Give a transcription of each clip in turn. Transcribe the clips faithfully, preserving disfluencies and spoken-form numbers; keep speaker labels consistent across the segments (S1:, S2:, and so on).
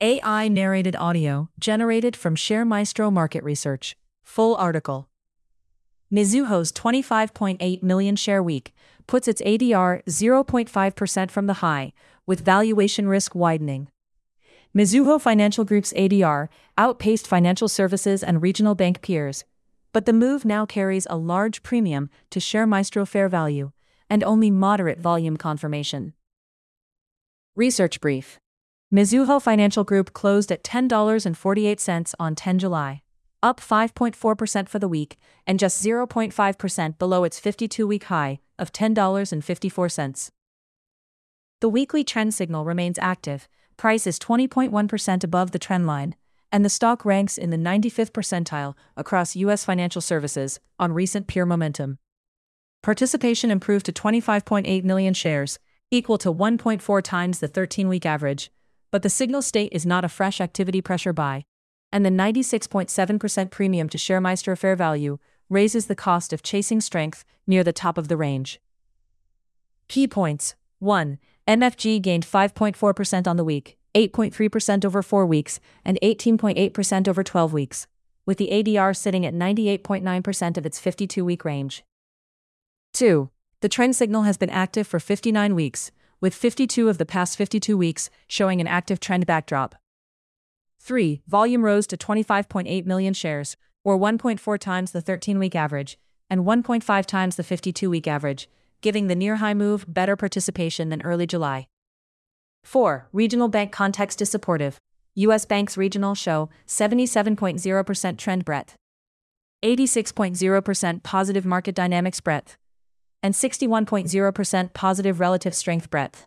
S1: A I narrated audio generated from ShareMaestro Market Research. Full article. Mizuho's twenty-five point eight million share week puts its A D R zero point five percent from the high, with valuation risk widening. Mizuho Financial Group's A D R outpaced financial services and regional bank peers, but the move now carries a large premium to ShareMaestro fair value and only moderate volume confirmation. Research brief. Mizuho Financial Group closed at ten dollars and forty-eight cents on the tenth of July, up five point four percent for the week and just zero point five percent below its fifty-two-week high of ten dollars and fifty-four cents. The weekly trend signal remains active, price is twenty point one percent above the trend line, and the stock ranks in the ninety-fifth percentile across U S financial services on recent peer momentum. Participation improved to twenty-five point eight million shares, equal to one point four times the thirteen-week average, but the signal state is not a fresh activity pressure buy, and the ninety-six point seven percent premium to ShareMaestro fair value raises the cost of chasing strength near the top of the range. Key points. one. M F G gained five point four percent on the week, eight point three percent over four weeks, and eighteen point eight percent over twelve weeks, with the A D R sitting at ninety-eight point nine percent of its fifty-two-week range. two. The trend signal has been active for fifty-nine weeks, with fifty-two of the past fifty-two weeks showing an active trend backdrop. three. Volume rose to twenty-five point eight million shares, or one point four times the thirteen-week average, and one point five times the fifty-two-week average, giving the near-high move better participation than early July. four. Regional bank context is supportive. U S banks regional show seventy-seven point zero percent trend breadth, eighty-six point zero percent positive market dynamics breadth, and sixty-one point zero percent positive relative strength breadth.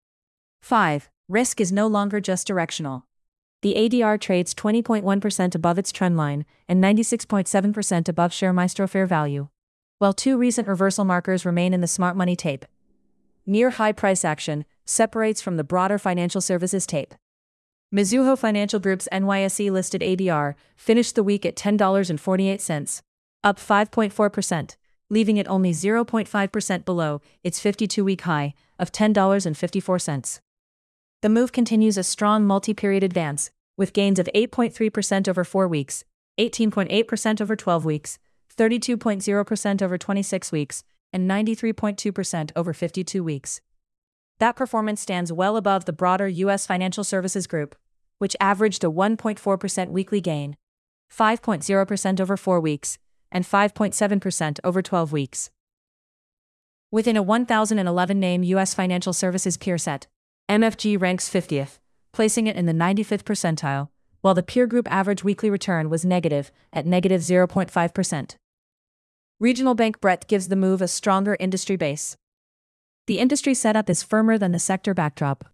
S1: five. Risk is no longer just directional. The A D R trades twenty point one percent above its trend line and ninety-six point seven percent above ShareMaestro fair value, while two recent reversal markers remain in the smart money tape. Near high price action separates from the broader financial services tape. Mizuho Financial Group's N Y S E-listed A D R finished the week at ten dollars and forty-eight cents, up five point four percent, leaving it only zero point five percent below its fifty-two-week high of ten dollars and fifty-four cents. The move continues a strong multi-period advance, with gains of eight point three percent over four weeks, eighteen point eight percent over twelve weeks, thirty-two point zero percent over twenty-six weeks, and ninety-three point two percent over fifty-two weeks. That performance stands well above the broader U S financial services group, which averaged a one point four percent weekly gain, five point zero percent over four weeks, and five point seven percent over twelve weeks. Within a one thousand eleven name U S financial services peer set, M F G ranks fiftieth, placing it in the ninety-fifth percentile, while the peer group average weekly return was negative at negative zero point five percent. Regional bank breadth gives the move a stronger industry base. The industry setup is firmer than the sector backdrop.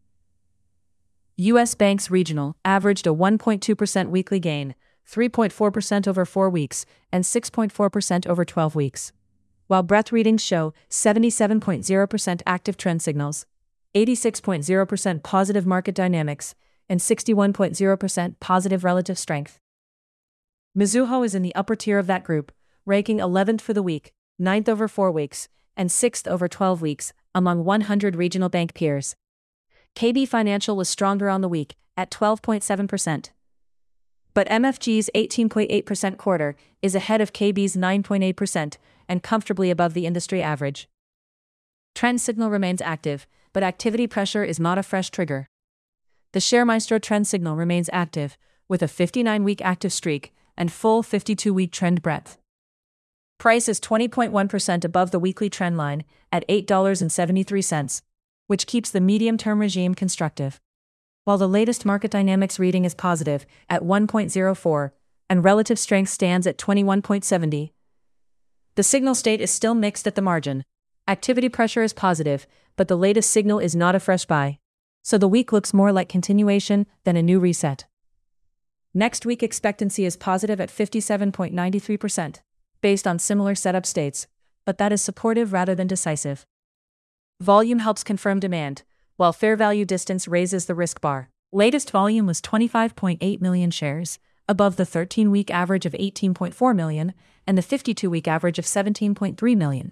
S1: U S banks regional averaged a one point two percent weekly gain, three point four percent over four weeks, and six point four percent over twelve weeks, while breadth readings show seventy-seven point zero percent active trend signals, eighty-six point zero percent positive market dynamics, and sixty-one point zero percent positive relative strength. Mizuho is in the upper tier of that group, ranking eleventh for the week, ninth over four weeks, and sixth over twelve weeks among one hundred regional bank peers. K B Financial was stronger on the week, at twelve point seven percent. But M F G's eighteen point eight percent quarter is ahead of K B's nine point eight percent and comfortably above the industry average. Trend signal remains active, but activity pressure is not a fresh trigger. The ShareMaestro trend signal remains active, with a fifty-nine-week active streak and full fifty-two-week trend breadth. Price is twenty point one percent above the weekly trend line at eight dollars and seventy-three cents, which keeps the medium-term regime constructive. While the latest market dynamics reading is positive at one point zero four and relative strength stands at twenty-one point seven zero, the signal state is still mixed at the margin. Activity pressure is positive, but the latest signal is not a fresh buy, so the week looks more like continuation than a new reset. Next week expectancy is positive at fifty-seven point nine three percent, based on similar setup states, but that is supportive rather than decisive. Volume helps confirm demand, while fair value distance raises the risk bar. Latest volume was twenty-five point eight million shares, above the thirteen-week average of eighteen point four million and the fifty-two-week average of seventeen point three million.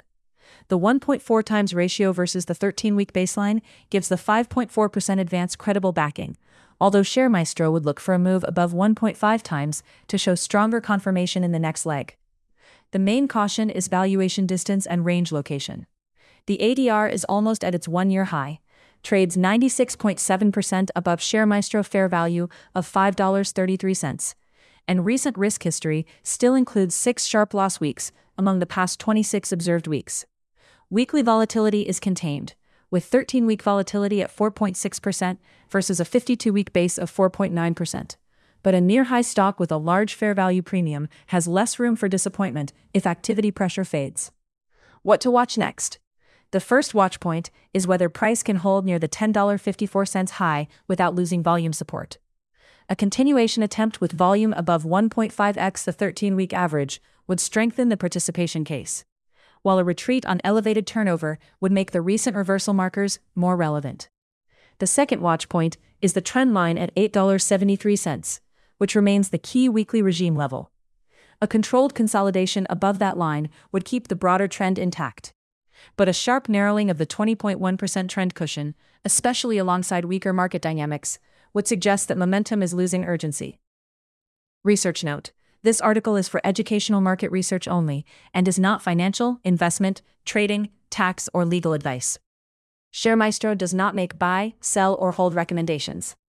S1: The one point four times ratio versus the thirteen-week baseline gives the five point four percent advance credible backing, although ShareMaestro would look for a move above one point five times to show stronger confirmation in the next leg. The main caution is valuation distance and range location. The A D R is almost at its one-year high, trades ninety-six point seven percent above ShareMaestro fair value of five dollars and thirty-three cents, and recent risk history still includes six sharp loss weeks among the past twenty-six observed weeks. Weekly volatility is contained, with thirteen-week volatility at four point six percent versus a fifty-two-week base of four point nine percent. But a near-high stock with a large fair value premium has less room for disappointment if activity pressure fades. What to watch next? The first watch point is whether price can hold near the ten dollars and fifty-four cents high without losing volume support. A continuation attempt with volume above one point five x the thirteen-week average would strengthen the participation case, while a retreat on elevated turnover would make the recent reversal markers more relevant. The second watch point is the trend line at eight dollars and seventy-three cents, which remains the key weekly regime level. A controlled consolidation above that line would keep the broader trend intact. But a sharp narrowing of the twenty point one percent trend cushion, especially alongside weaker market dynamics, would suggest that momentum is losing urgency. Research note: this article is for educational market research only and is not financial, investment, trading, tax, or legal advice. ShareMaestro does not make buy, sell, or hold recommendations.